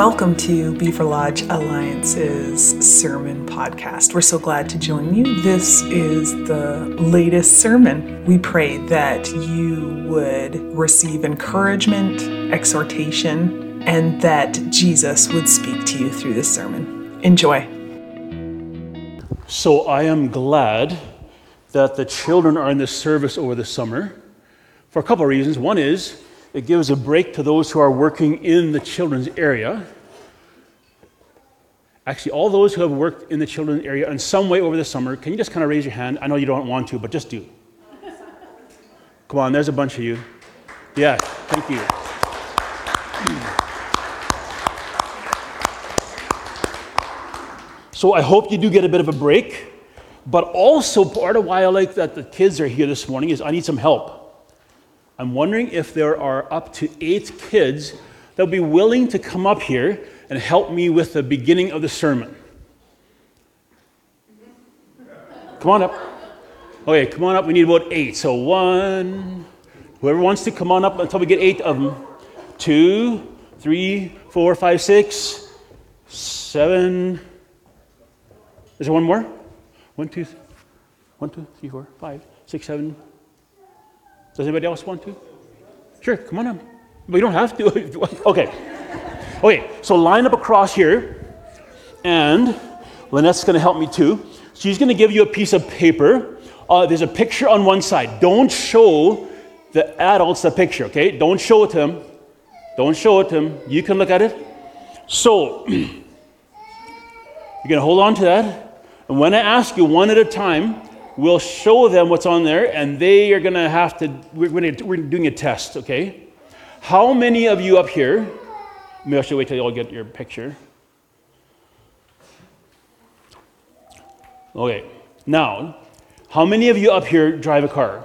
Welcome to Beaver Lodge Alliance's sermon podcast. We're so glad to join you. This is the latest sermon. We pray that you would receive encouragement, exhortation, and that Jesus would speak to you through this sermon. Enjoy. So I am glad that the children are in this service over the summer for a couple of reasons. One is it gives a break to those who are working in the children's area. Actually, all those who have worked in the children's area in some way over the summer, can you just kind of raise your hand? I know you don't want to, but just do. Come on, there's a bunch of you. Yeah, thank you. So I hope you do get a bit of a break, but also part of why I like that the kids are here this morning is I need some help. I'm wondering if there are up to 8 kids that will be willing to come up here and help me with the beginning of the sermon. Come on up. Okay, come on up. We need about 8. So 1, whoever wants to come on up until we get 8 of them. 2, 3, 4, 5, 6, 7. Is there one more? 1, 2, 3, 4, 5, 6, 7. Does anybody else want to? Sure, come on up. But you don't have to if you want. Okay, so line up across here, and Lynette's going to help me too. She's going to give you a piece of paper. There's a picture on one side. Don't show the adults the picture, okay? Don't show it to them. Don't show it to them. You can look at it. So, you're going to hold on to that, and when I ask you one at a time, we'll show them what's on there, and they are going to have to, we're doing a test, okay? How many of you up here, maybe I should wait till you all get your picture. Okay, now, how many of you up here drive a car?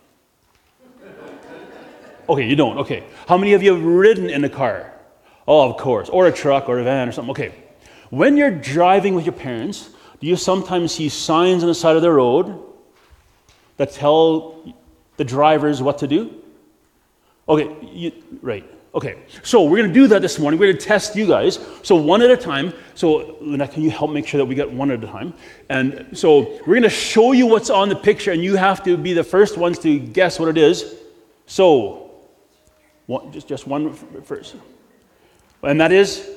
Okay, you don't, okay. How many of you have ridden in a car? Oh, of course, or a truck or a van or something, okay. When you're driving with your parents, do you sometimes see signs on the side of the road that tell the drivers what to do? Okay, right. Okay, so we're going to do that this morning. We're going to test you guys. So one at a time. So Lynette, can you help make sure that we get one at a time? And so we're going to show you what's on the picture, and you have to be the first ones to guess what it is. So just one first. And that is?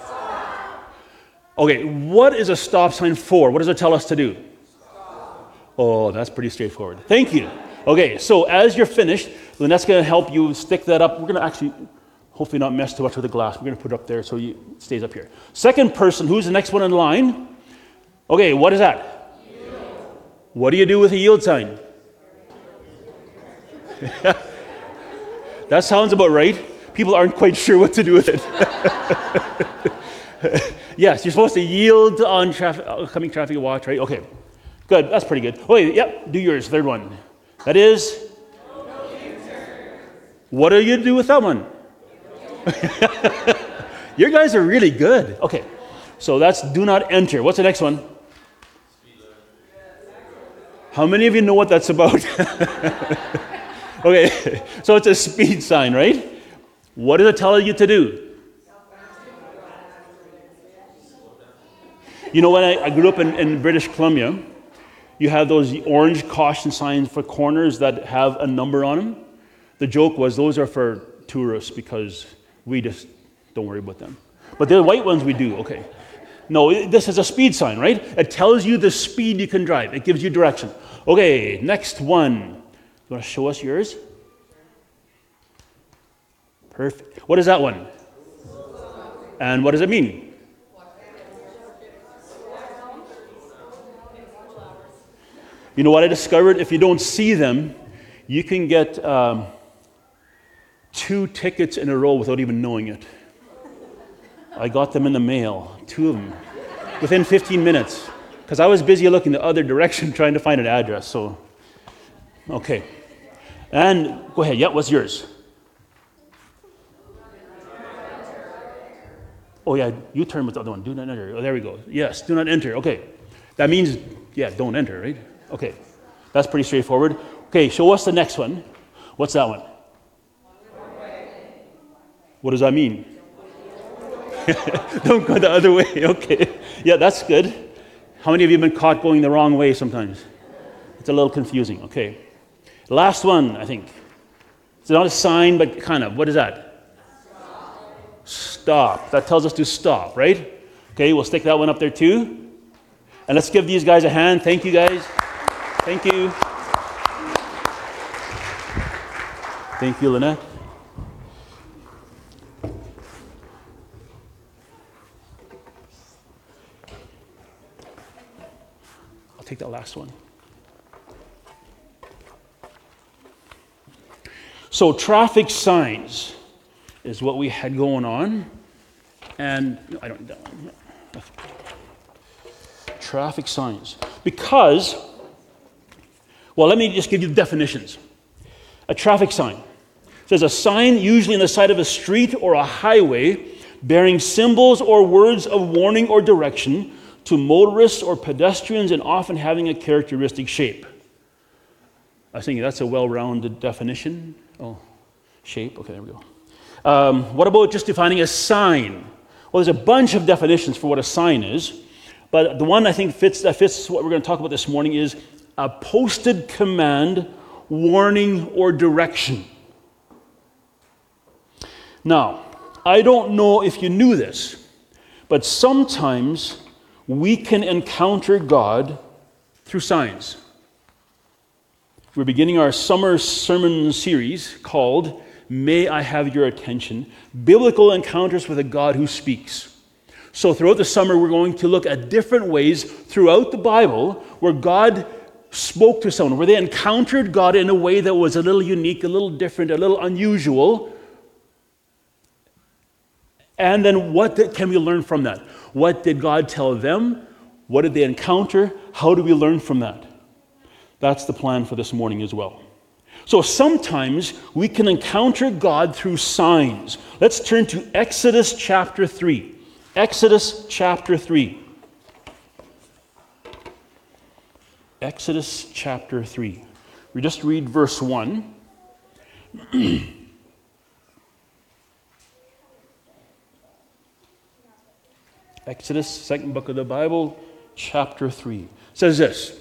Okay, what is a stop sign for? What does it tell us to do? Stop. Oh, that's pretty straightforward. Thank you. Okay, so as you're finished, Lynette's going to help you stick that up. We're going to actually, hopefully not mess too much with the glass. We're going to put it up there so it stays up here. Second person, who's the next one in line? Okay, what is that? Yield. What do you do with a yield sign? That sounds about right. People aren't quite sure what to do with it. Yes, you're supposed to yield on coming traffic watch, right? Okay, good. That's pretty good. Okay, yep, do yours, third one. That is? What do you do with that one? You guys are really good. Okay, so that's do not enter. What's the next one? How many of you know what that's about? Okay, so it's a speed sign, right? What does it tell you to do? You know, when I grew up in British Columbia, you have those orange caution signs for corners that have a number on them. The joke was those are for tourists because we just don't worry about them. But the white ones we do, okay. No, this is a speed sign, right? It tells you the speed you can drive. It gives you direction. Okay, next one. You want to show us yours? Perfect. What is that one? And what does it mean? You know what I discovered? If you don't see them, you can get 2 tickets in a row without even knowing it. I got them in the mail, 2 of them, within 15 minutes, because I was busy looking the other direction trying to find an address, so, okay. And go ahead, yeah, what's yours? Oh yeah, you turn with the other one, do not enter. Oh, there we go. Yes, do not enter, okay. That means, yeah, don't enter, right? Okay, that's pretty straightforward. Okay, show us the next one. What's that one? What does that mean? Don't go the other way. Okay. Yeah, that's good. How many of you have been caught going the wrong way sometimes? It's a little confusing. Okay. Last one, I think. It's not a sign, but kind of. What is that? Stop. That tells us to stop, right? Okay, we'll stick that one up there too. And let's give these guys a hand. Thank you, guys. Thank you. Thank you, Lynette. I'll take that last one. So traffic signs is what we had going on. And no, I don't need that one. No. Traffic signs. Because, well, let me just give you the definitions. A traffic sign says a sign usually on the side of a street or a highway bearing symbols or words of warning or direction to motorists or pedestrians and often having a characteristic shape. I was thinking that's a well-rounded definition. Oh, shape. Okay, there we go. What about just defining a sign? Well, there's a bunch of definitions for what a sign is, but the one I think fits what we're going to talk about this morning is a posted command, warning, or direction. Now, I don't know if you knew this, but sometimes we can encounter God through signs. We're beginning our summer sermon series called May I Have Your Attention, Biblical Encounters with a God Who Speaks. So throughout the summer, we're going to look at different ways throughout the Bible where God spoke to someone, where they encountered God in a way that was a little unique, a little different, a little unusual. And then can we learn from that? What did God tell them? What did they encounter? How do we learn from that? That's the plan for this morning as well. So sometimes we can encounter God through signs. Let's turn to Exodus chapter 3. Exodus chapter 3. Exodus chapter 3. We just read verse 1. Exodus, second book of the Bible, chapter 3. Says this.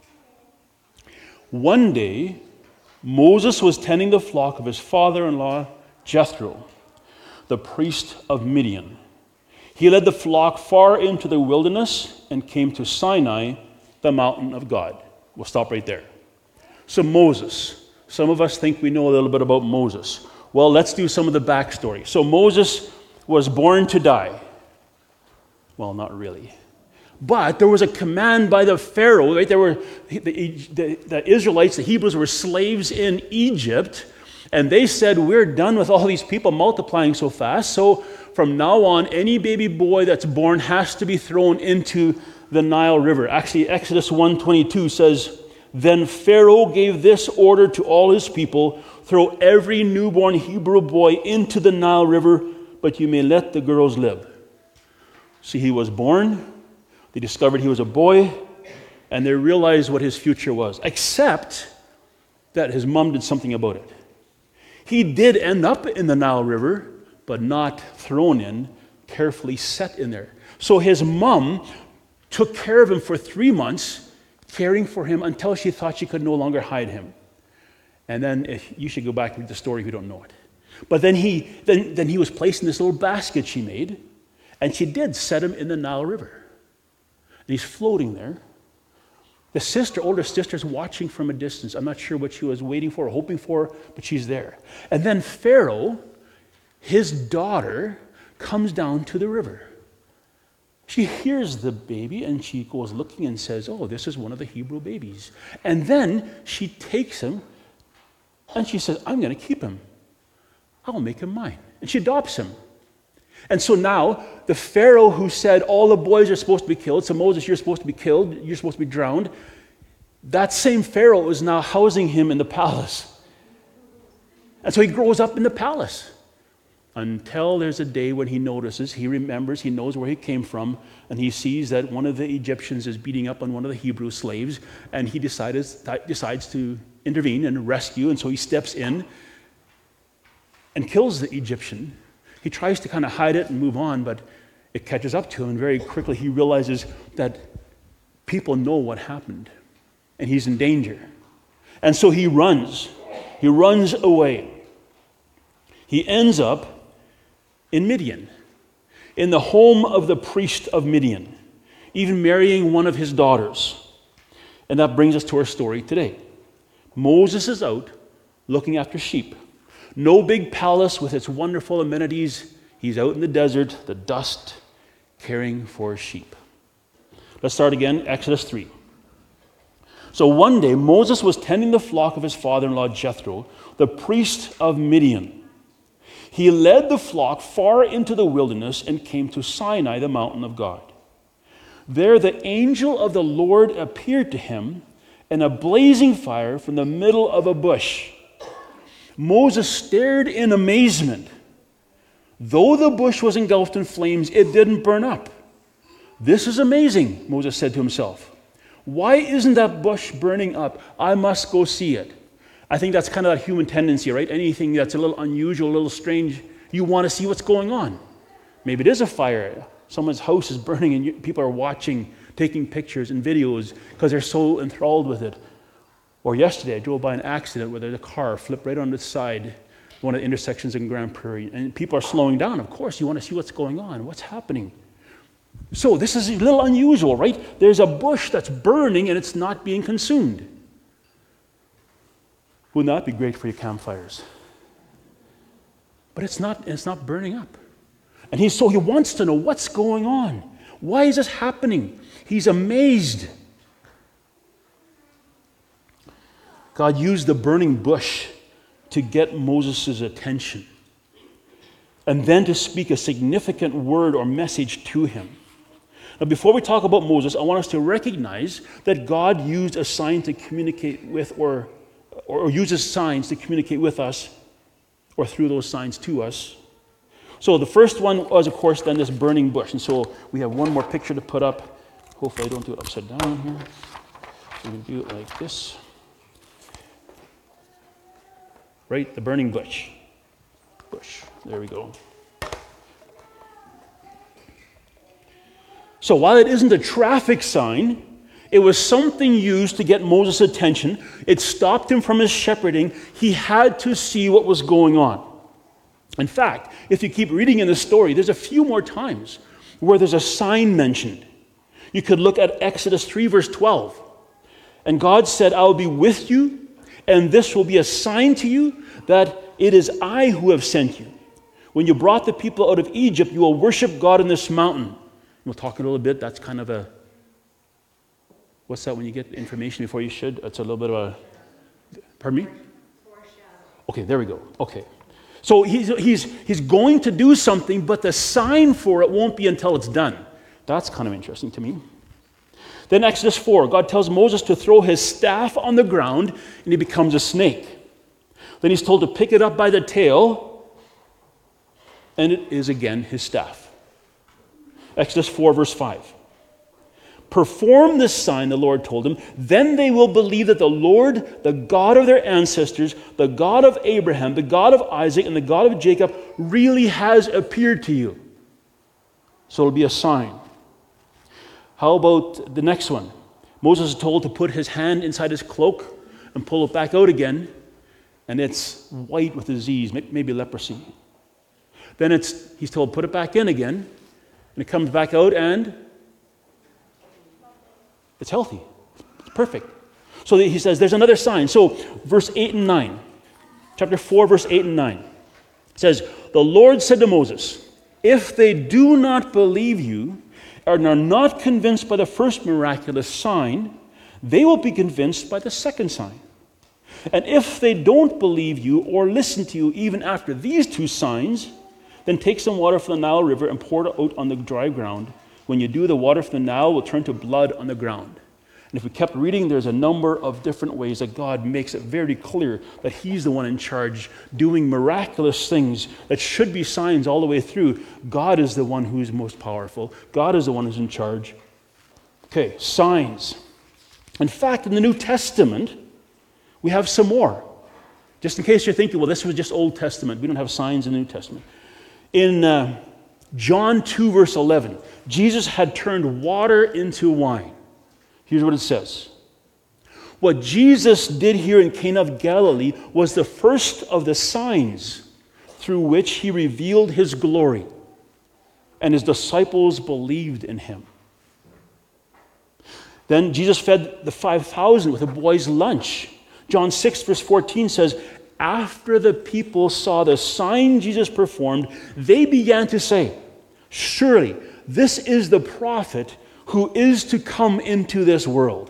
One day, Moses was tending the flock of his father-in-law, Jethro, the priest of Midian. He led the flock far into the wilderness and came to Sinai, the mountain of God. We'll stop right there. So Moses. Some of us think we know a little bit about Moses. Well, let's do some of the backstory. So Moses was born to die. Well, not really. But there was a command by the Pharaoh, right? There were the Israelites, the Hebrews were slaves in Egypt, and they said, we're done with all these people multiplying so fast, so from now on, any baby boy that's born has to be thrown into the Nile River. Actually, Exodus 1:22 says, then Pharaoh gave this order to all his people, throw every newborn Hebrew boy into the Nile River, but you may let the girls live. See, he was born. They discovered he was a boy, and they realized what his future was, except that his mom did something about it. He did end up in the Nile River, but not thrown in, carefully set in there. So his mom took care of him for 3 months, caring for him until she thought she could no longer hide him. And then, you should go back and read the story if you don't know it. But then he was placed in this little basket she made, and she did set him in the Nile River. And he's floating there. The older sister's watching from a distance. I'm not sure what she was waiting for or hoping for, but she's there. And then Pharaoh, his daughter, comes down to the river. She hears the baby and she goes looking and says, oh, this is one of the Hebrew babies. And then she takes him and she says, I'm going to keep him. I'll make him mine. And she adopts him. And so now, the Pharaoh who said all the boys are supposed to be killed, so Moses, you're supposed to be killed, you're supposed to be drowned, that same Pharaoh is now housing him in the palace. And so he grows up in the palace until there's a day when he notices, he remembers, he knows where he came from, and he sees that one of the Egyptians is beating up on one of the Hebrew slaves, and he decides to intervene and rescue, and so he steps in and kills the Egyptian, He tries to kind of hide it and move on, but it catches up to him, and very quickly he realizes that people know what happened, and he's in danger. And so he runs. He runs away. He ends up in Midian, in the home of the priest of Midian, even marrying one of his daughters. And that brings us to our story today. Moses is out looking after sheep. No big palace with its wonderful amenities. He's out in the desert, the dust, caring for sheep. Let's start again, Exodus 3. So one day, Moses was tending the flock of his father-in-law Jethro, the priest of Midian. He led the flock far into the wilderness and came to Sinai, the mountain of God. There the angel of the Lord appeared to him in a blazing fire from the middle of a bush. Moses stared in amazement. Though the bush was engulfed in flames, it didn't burn up. This is amazing, Moses said to himself. Why isn't that bush burning up? I must go see it. I think that's kind of that human tendency, right? Anything that's a little unusual, a little strange, you want to see what's going on. Maybe it is a fire. Someone's house is burning and people are watching, taking pictures and videos because they're so enthralled with it. Or yesterday, I drove by an accident where the car flipped right on the side, one of the intersections in Grand Prairie, and people are slowing down. Of course, you want to see what's going on, what's happening. So this is a little unusual, right? There's a bush that's burning and it's not being consumed. Wouldn't that be great for your campfires? But it's not burning up. And he wants to know what's going on. Why is this happening? He's amazed. God used the burning bush to get Moses' attention and then to speak a significant word or message to him. Now, before we talk about Moses, I want us to recognize that God used a sign to communicate with or uses signs to communicate with us or through those signs to us. So the first one was, of course, then this burning bush. And so we have one more picture to put up. Hopefully I don't do it upside down here. So we do it like this. Right? The burning bush. There we go. So while it isn't a traffic sign, it was something used to get Moses' attention. It stopped him from his shepherding. He had to see what was going on. In fact, if you keep reading in the story, there's a few more times where there's a sign mentioned. You could look at Exodus 3, verse 12. And God said, I will be with you, and this will be a sign to you that it is I who have sent you. When you brought the people out of Egypt, you will worship God in this mountain. We'll talk a little bit. That's kind of a, what's that when you get information before you should? It's a little bit of a, pardon me? Okay, there we go. Okay. So he's going to do something, but the sign for it won't be until it's done. That's kind of interesting to me. Then Exodus 4, God tells Moses to throw his staff on the ground, and he becomes a snake. Then he's told to pick it up by the tail, and it is again his staff. Exodus 4, verse 5. Perform this sign, the Lord told him, then they will believe that the Lord, the God of their ancestors, the God of Abraham, the God of Isaac, and the God of Jacob, really has appeared to you. So it'll be a sign. How about the next one? Moses is told to put his hand inside his cloak and pull it back out again, and it's white with disease, maybe leprosy. Then he's told, put it back in again, and it comes back out, and it's healthy. It's perfect. So he says, there's another sign. So verse 8 and 9, chapter 4, verse 8 and 9, says, the Lord said to Moses, if they do not believe you and are not convinced by the first miraculous sign, they will be convinced by the second sign. And if they don't believe you or listen to you even after these two signs, then take some water from the Nile River and pour it out on the dry ground. When you do, the water from the Nile will turn to blood on the ground. And if we kept reading, there's a number of different ways that God makes it very clear that he's the one in charge, doing miraculous things that should be signs all the way through. God is the one who's most powerful. God is the one who's in charge. Okay, signs. In fact, in the New Testament, we have some more. Just in case you're thinking, well, this was just Old Testament. We don't have signs in the New Testament. In John 2, verse 11, Jesus had turned water into wine. Here's what it says. What Jesus did here in Cana of Galilee was the first of the signs through which he revealed his glory, and his disciples believed in him. Then Jesus fed the 5,000 with a boy's lunch. John 6, verse 14 says, after the people saw the sign Jesus performed, they began to say, surely this is the prophet who is to come into this world.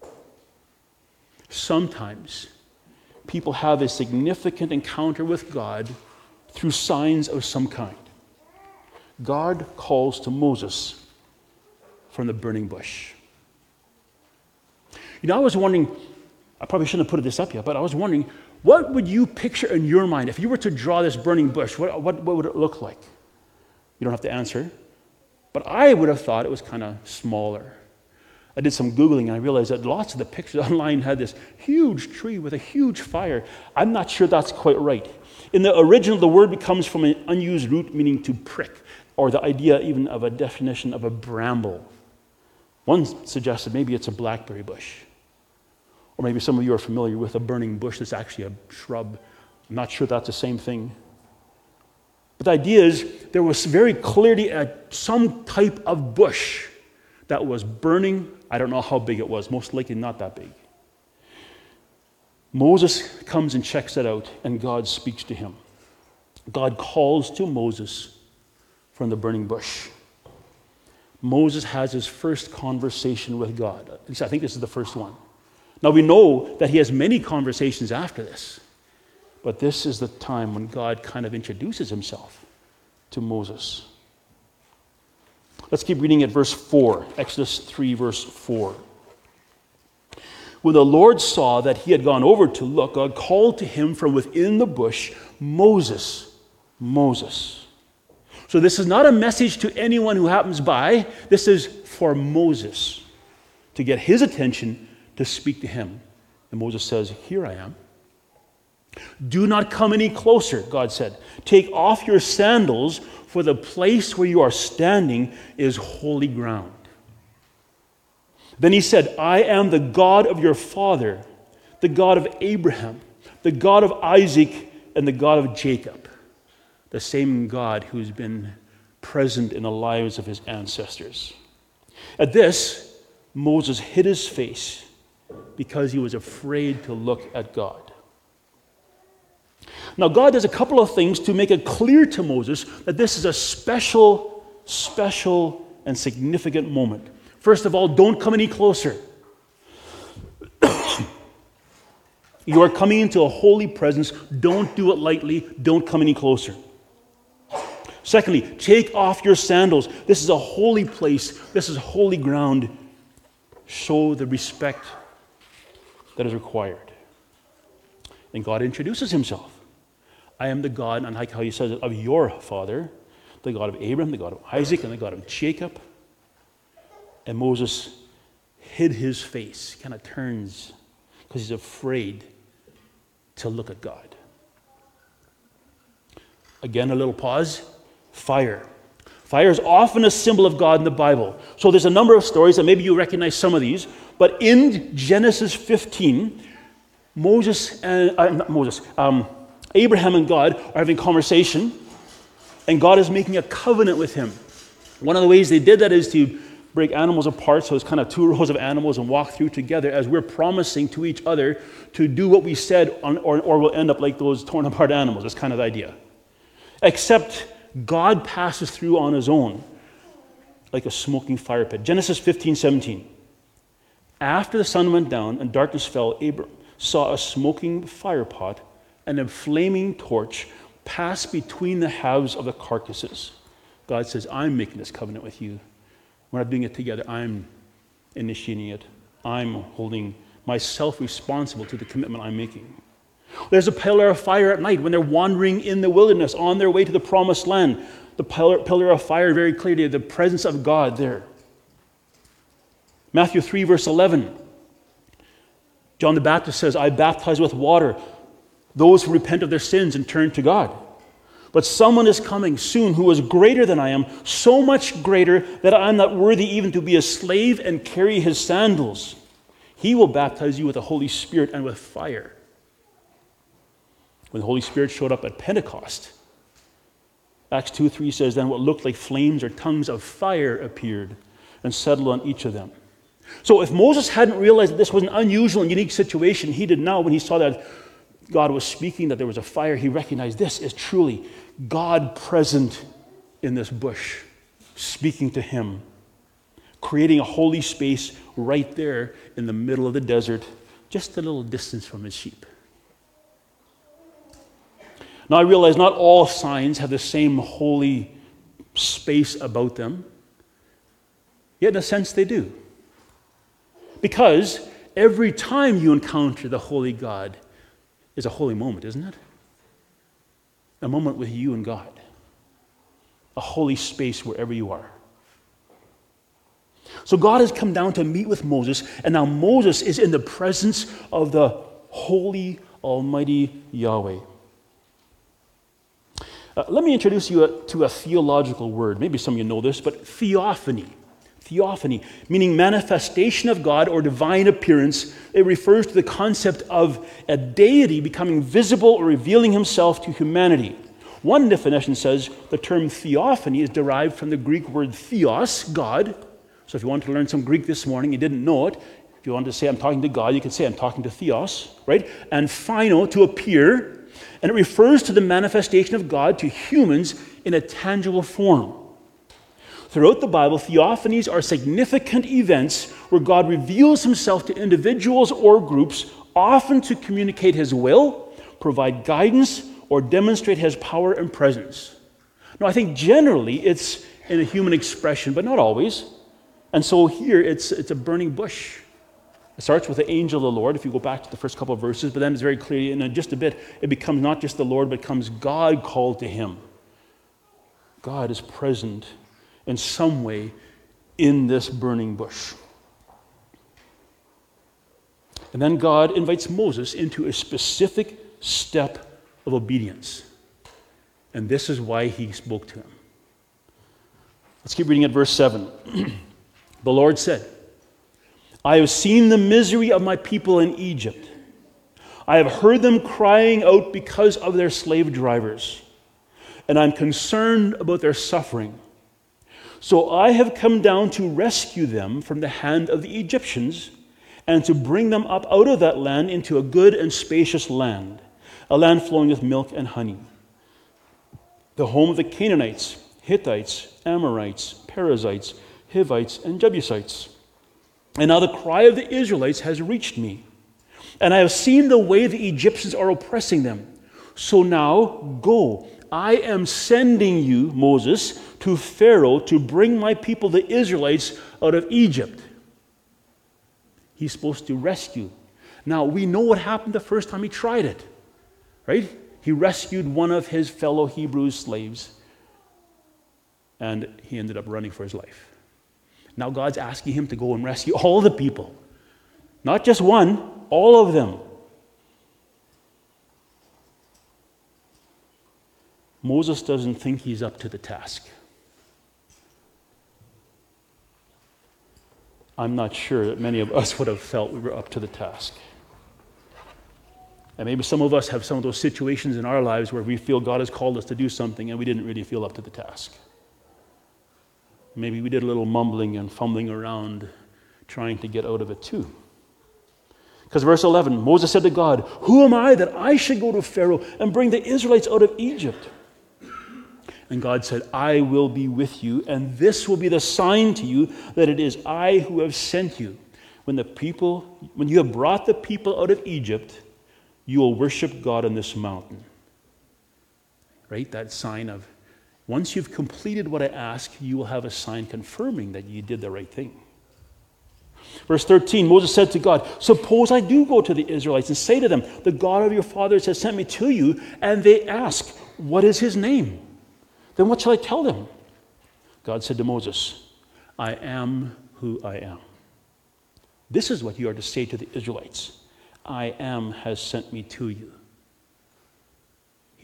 Sometimes people have a significant encounter with God through signs of some kind. God calls to Moses from the burning bush. You know, I was wondering, I probably shouldn't have put this up yet, but I was wondering, what would you picture in your mind if you were to draw this burning bush? What would it look like? You don't have to answer, but I would have thought it was kind of smaller. I did some Googling and I realized that lots of the pictures online had this huge tree with a huge fire. I'm not sure that's quite right. In the original, the word comes from an unused root meaning to prick, or the idea even of a definition of a bramble. One suggested maybe it's a blackberry bush. Or maybe some of you are familiar with a burning bush that's actually a shrub. I'm not sure that's the same thing. But the idea is there was very clearly some type of bush that was burning. I don't know how big it was, most likely not that big. Moses comes and checks it out, and God speaks to him. God calls to Moses from the burning bush. Moses has his first conversation with God. At least I think this is the first one. Now we know that he has many conversations after this, but this is the time when God kind of introduces himself to Moses. Let's keep reading at verse 4, Exodus 3, verse 4. When the Lord saw that he had gone over to look, God called to him from within the bush, Moses, Moses. So this is not a message to anyone who happens by. This is for Moses to get his attention, to speak to him. And Moses says, here I am. Do not come any closer, God said. Take off your sandals, for the place where you are standing is holy ground. Then he said, I am the God of your father, the God of Abraham, the God of Isaac, and the God of Jacob. The same God who's been present in the lives of his ancestors. At this, Moses hid his face because he was afraid to look at God. Now, God does a couple of things to make it clear to Moses that this is a special, and significant moment. First of all, don't come any closer. You are coming into a holy presence. Don't do it lightly. Don't come any closer. Secondly, take off your sandals. This is a holy place. This is holy ground. Show the respect that is required. And God introduces himself. I am the God, and I like how he says it, of your father, the God of Abraham, the God of Isaac, and the God of Jacob. And Moses hid his face, kind of turns, because he's afraid to look at God. Again, a little pause. Fire. Fire is often a symbol of God in the Bible. So there's a number of stories, and maybe you recognize some of these. But in Genesis 15, Abraham and God are having a conversation, and God is making a covenant with him. One of the ways they did that is to break animals apart, so it's kind of two rows of animals and walk through together as we're promising to each other to do what we said, or we'll end up like those torn apart animals. That's kind of the idea. Except God passes through on his own like a smoking fire pit. Genesis 15:17. After the sun went down and darkness fell, Abram saw a smoking fire pot and a flaming torch pass between the halves of the carcasses. God says, I'm making this covenant with you. We're not doing it together. I'm initiating it. I'm holding myself responsible to the commitment I'm making. There's a pillar of fire at night when they're wandering in the wilderness on their way to the promised land. The pillar of fire, very clearly, the presence of God there. Matthew 3, verse 11. John the Baptist says, I baptize with water those who repent of their sins and turn to God. But someone is coming soon who is greater than I am, so much greater that I am not worthy even to be a slave and carry his sandals. He will baptize you with the Holy Spirit and with fire. When the Holy Spirit showed up at Pentecost, Acts 2:3 says, then what looked like flames or tongues of fire appeared and settled on each of them. So if Moses hadn't realized that this was an unusual and unique situation, he did now when he saw that God was speaking, that there was a fire, he recognized this is truly God present in this bush, speaking to him, creating a holy space right there in the middle of the desert, just a little distance from his sheep. Now I realize not all signs have the same holy space about them, yet in a sense they do. Because every time you encounter the holy God is a holy moment, isn't it? A moment with you and God. A holy space wherever you are. So God has come down to meet with Moses, and now Moses is in the presence of the holy, almighty Yahweh. Let me introduce you to a theological word. Maybe some of you know this, but theophany. Theophany, meaning manifestation of God or divine appearance. It refers to the concept of a deity becoming visible or revealing himself to humanity. One definition says the term theophany is derived from the Greek word theos, God. So if you wanted to learn some Greek this morning, you didn't know it. If you wanted to say I'm talking to God, you could say I'm talking to theos, right? And phino, to appear. And it refers to the manifestation of God to humans in a tangible form. Throughout the Bible, theophanies are significant events where God reveals himself to individuals or groups, often to communicate his will, provide guidance, or demonstrate his power and presence. Now, I think generally it's in a human expression, but not always. And so here it's a burning bush. It starts with the angel of the Lord, if you go back to the first couple of verses, but then it's very clear, in just a bit, it becomes not just the Lord, but becomes God called to him. God is present in some way in this burning bush. And then God invites Moses into a specific step of obedience. And this is why he spoke to him. Let's keep reading at verse 7. The Lord said, I have seen the misery of my people in Egypt. I have heard them crying out because of their slave drivers, and I'm concerned about their suffering. So I have come down to rescue them from the hand of the Egyptians and to bring them up out of that land into a good and spacious land, a land flowing with milk and honey, the home of the Canaanites, Hittites, Amorites, Perizzites, Hivites, and Jebusites. And now the cry of the Israelites has reached me, and I have seen the way the Egyptians are oppressing them. So now go. I am sending you, Moses, to Pharaoh to bring my people, the Israelites, out of Egypt. He's supposed to rescue. Now, we know what happened the first time he tried it, right? He rescued one of his fellow Hebrew slaves, and he ended up running for his life. Now God's asking him to go and rescue all the people. Not just one, all of them. Moses doesn't think he's up to the task. I'm not sure that many of us would have felt we were up to the task. And maybe some of us have some of those situations in our lives where we feel God has called us to do something and we didn't really feel up to the task. Maybe we did a little mumbling and fumbling around trying to get out of it too. Because verse 11, Moses said to God, who am I that I should go to Pharaoh and bring the Israelites out of Egypt? And God said, I will be with you, and this will be the sign to you that it is I who have sent you. When you have brought the people out of Egypt, you will worship God on this mountain. Right? That sign of, once you've completed what I ask, you will have a sign confirming that you did the right thing. Verse 13, Moses said to God, suppose I do go to the Israelites and say to them, the God of your fathers has sent me to you, and they ask, what is his name? Then what shall I tell them? God said to Moses, I am who I am. This is what you are to say to the Israelites. I am has sent me to you.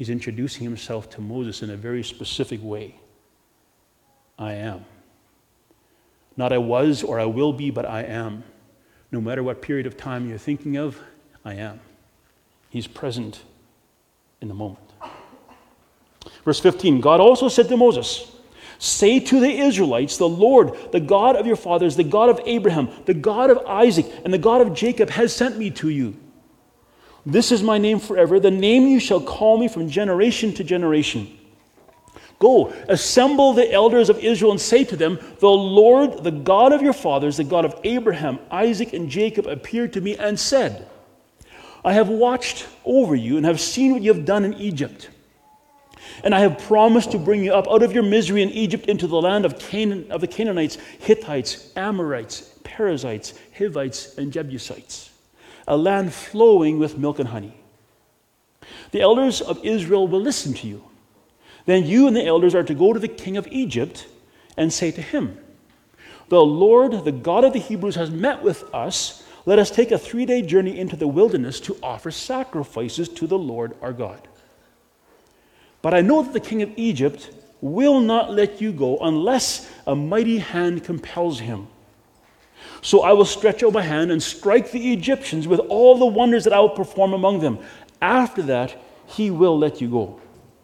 he's introducing himself to Moses in a very specific way. I am. Not I was or I will be, but I am. No matter what period of time you're thinking of, I am. He's present in the moment. Verse 15, God also said to Moses, say to the Israelites, the Lord, the God of your fathers, the God of Abraham, the God of Isaac, and the God of Jacob has sent me to you. This is my name forever, the name you shall call me from generation to generation. Go, assemble the elders of Israel and say to them, the Lord, the God of your fathers, the God of Abraham, Isaac, and Jacob appeared to me and said, I have watched over you and have seen what you have done in Egypt. And I have promised to bring you up out of your misery in Egypt into the land of Canaan, of the Canaanites, Hittites, Amorites, Perizzites, Hivites, and Jebusites, a land flowing with milk and honey. The elders of Israel will listen to you. Then you and the elders are to go to the king of Egypt and say to him, the Lord, the God of the Hebrews, has met with us. Let us take a 3-day journey into the wilderness to offer sacrifices to the Lord our God. But I know that the king of Egypt will not let you go unless a mighty hand compels him. So I will stretch out my hand and strike the Egyptians with all the wonders that I will perform among them. After that, he will let you go.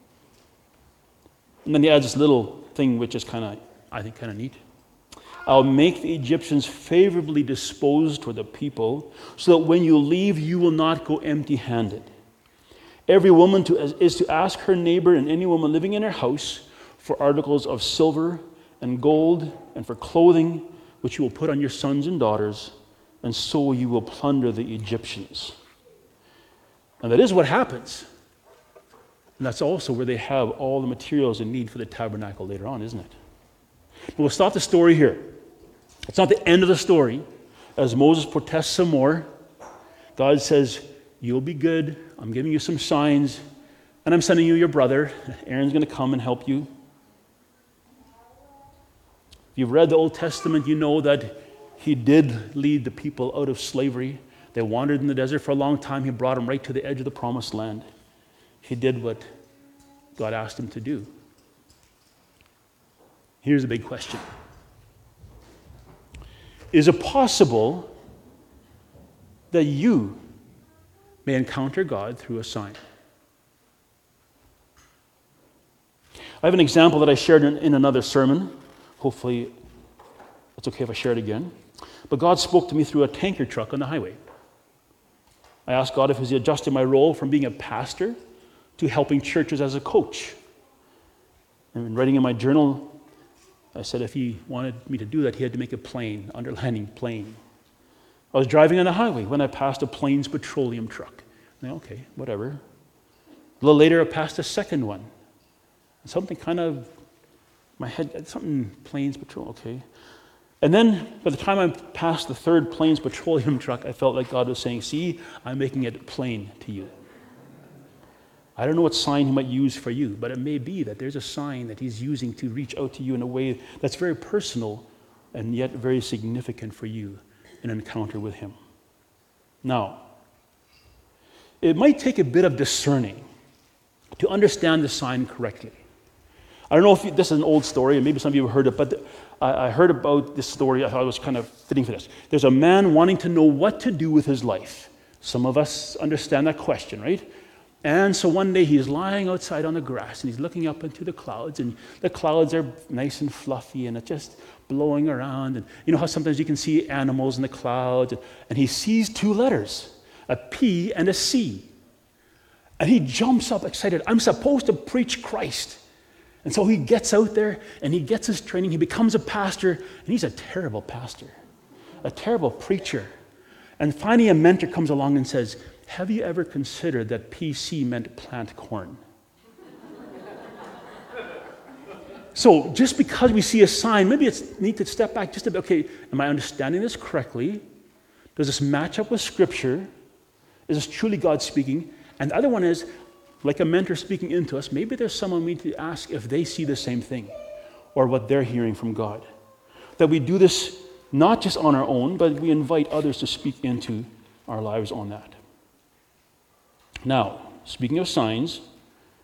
And then he adds this little thing which is I think kind of neat. I'll make the Egyptians favorably disposed toward the people, so that when you leave, you will not go empty-handed. Every woman is to ask her neighbor and any woman living in her house for articles of silver and gold and for clothing, which you will put on your sons and daughters, and so you will plunder the Egyptians. And that is what happens. And that's also where they have all the materials they need for the tabernacle later on, isn't it? But we'll stop the story here. It's not the end of the story. As Moses protests some more, God says, you'll be good. I'm giving you some signs. And I'm sending you your brother. Aaron's going to come and help you. If you've read the Old Testament, you know that he did lead the people out of slavery. They wandered in the desert for a long time. He brought them right to the edge of the promised land. He did what God asked him to do. Here's a big question. Is it possible that you may encounter God through a sign? I have an example that I shared in another sermon. Hopefully it's okay if I share it again. But God spoke to me through a tanker truck on the highway. I asked God if he was adjusting my role from being a pastor to helping churches as a coach. And writing in my journal, I said if he wanted me to do that, he had to make a plane, underlining plane. I was driving on the highway when I passed a Plains petroleum truck. Okay, whatever. A little later, I passed a second one. Something kind of, my head, something Plains petroleum, okay. And then, by the time I passed the third Plains petroleum truck, I felt like God was saying, see, I'm making it plain to you. I don't know what sign he might use for you, but it may be that there's a sign that he's using to reach out to you in a way that's very personal and yet very significant for you in an encounter with him. Now, it might take a bit of discerning to understand the sign correctly. I don't know if this is an old story, and maybe some of you have heard it, but I heard about this story. I thought it was kind of fitting for this. There's a man wanting to know what to do with his life. Some of us understand that question, right? And so one day he's lying outside on the grass and he's looking up into the clouds, and the clouds are nice and fluffy and it's just blowing around. And you know how sometimes you can see animals in the clouds, and he sees 2 letters, a P and a C. And he jumps up excited. I'm supposed to preach Christ. And so he gets out there and he gets his training. He becomes a pastor, and he's a terrible pastor, a terrible preacher. And finally a mentor comes along and says, have you ever considered that PC meant plant corn? So just because we see a sign, maybe it's neat to step back just a bit. Okay, am I understanding this correctly? Does this match up with Scripture? Is this truly God speaking? And the other one is, like a mentor speaking into us, maybe there's someone we need to ask if they see the same thing or what they're hearing from God. That we do this not just on our own, but we invite others to speak into our lives on that. Now, speaking of signs,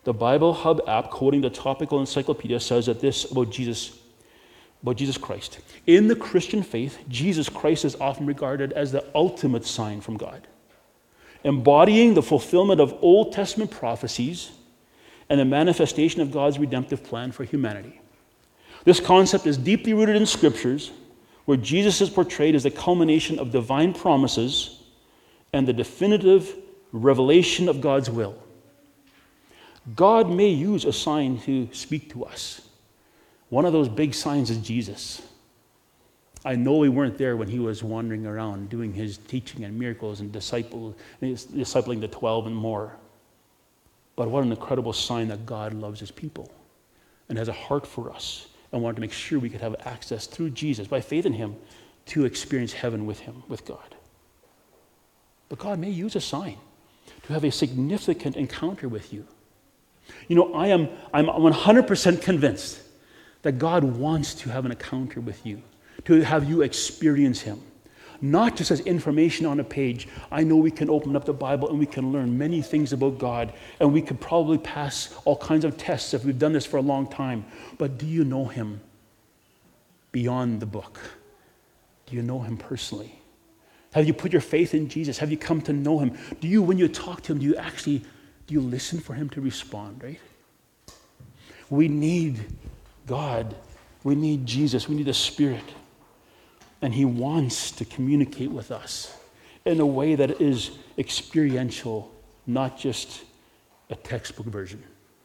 The Bible Hub app, quoting the Topical Encyclopedia, says that this about Jesus Christ. In the Christian faith, Jesus Christ is often regarded as the ultimate sign from God, embodying the fulfillment of Old Testament prophecies and the manifestation of God's redemptive plan for humanity. This concept is deeply rooted in scriptures, where Jesus is portrayed as the culmination of divine promises and the definitive revelation of God's will. God may use a sign to speak to us. One of those big signs is Jesus. I know we weren't there when he was wandering around doing his teaching and miracles and discipling the 12 and more. But what an incredible sign that God loves his people and has a heart for us and wanted to make sure we could have access through Jesus, by faith in him, to experience heaven with him, with God. But God may use a sign to have a significant encounter with you. You know, I'm 100% convinced that God wants to have an encounter with you, to have you experience him. Not just as information on a page. I know we can open up the Bible and we can learn many things about God, and we could probably pass all kinds of tests if we've done this for a long time. But do you know him beyond the book? Do you know him personally? Have you put your faith in Jesus? Have you come to know him? Do you, when you talk to him, do you listen for him to respond, right? We need God. We need Jesus. We need the Spirit. And he wants to communicate with us in a way that is experiential, not just a textbook version.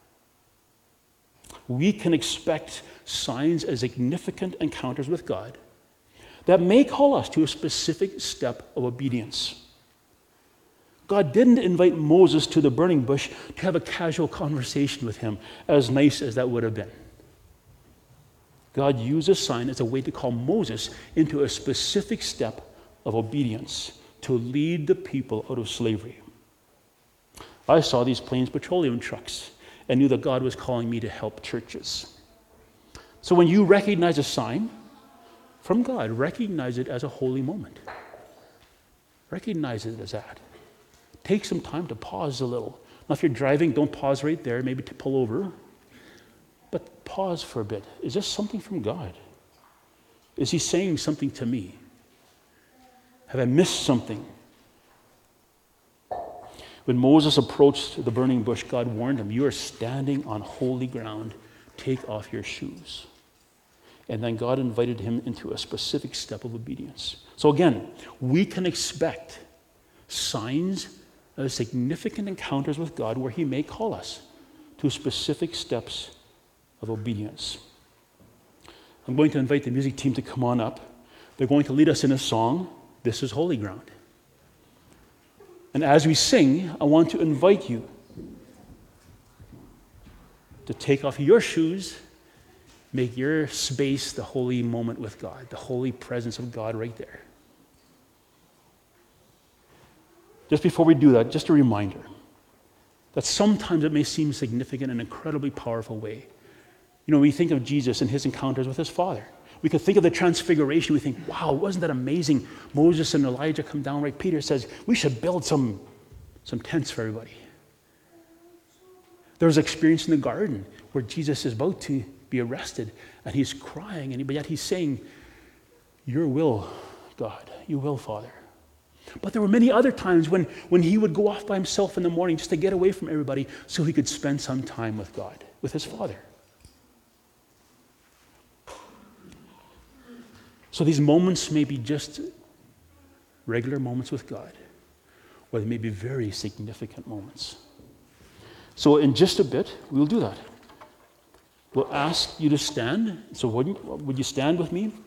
We can expect signs as significant encounters with God that may call us to a specific step of obedience. God didn't invite Moses to the burning bush to have a casual conversation with him, as nice as that would have been. God used a sign as a way to call Moses into a specific step of obedience to lead the people out of slavery. I saw these Plains Petroleum trucks and knew that God was calling me to help churches. So when you recognize a sign from God, recognize it as a holy moment. Recognize it as that. Take some time to pause a little. Now, if you're driving, don't pause right there, maybe to pull over. But pause for a bit. Is this something from God? Is he saying something to me? Have I missed something? When Moses approached the burning bush, God warned him, you are standing on holy ground. Take off your shoes. And then God invited him into a specific step of obedience. So again, we can expect signs of significant encounters with God where he may call us to specific steps of obedience. I'm going to invite the music team to come on up. They're going to lead us in a song, This is Holy Ground. And as we sing, I want to invite you to take off your shoes, make your space the holy moment with God, the holy presence of God right there. Just before we do that, just a reminder that sometimes it may seem significant in an incredibly powerful way. You know, we think of Jesus and his encounters with his Father. We could think of the transfiguration. We think, wow, wasn't that amazing? Moses and Elijah come down, right? Peter says, we should build some tents for everybody. There's an experience in the garden where Jesus is about to be arrested and he's crying, but yet he's saying, your will, God, your will, Father. But there were many other times when he would go off by himself in the morning just to get away from everybody so he could spend some time with God, with his Father. So these moments may be just regular moments with God, or they may be very significant moments. So in just a bit, we'll do that. We'll ask you to stand. So would you stand with me?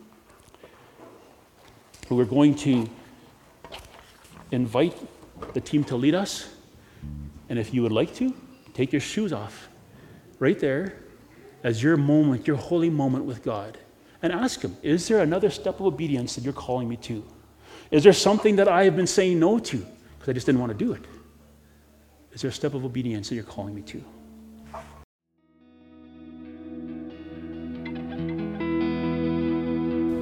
We're going to invite the team to lead us. And if you would like to, take your shoes off right there as your moment, your holy moment with God. And ask him, is there another step of obedience that you're calling me to? Is there something that I have been saying no to because I just didn't want to do it? Is there a step of obedience that you're calling me to?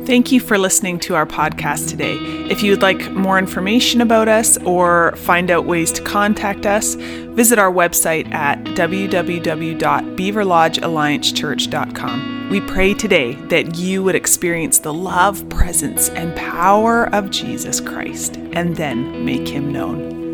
Thank you for listening to our podcast today. If you would like more information about us or find out ways to contact us, visit our website at www.beaverlodgealliancechurch.com. We pray today that you would experience the love, presence, and power of Jesus Christ and then make him known.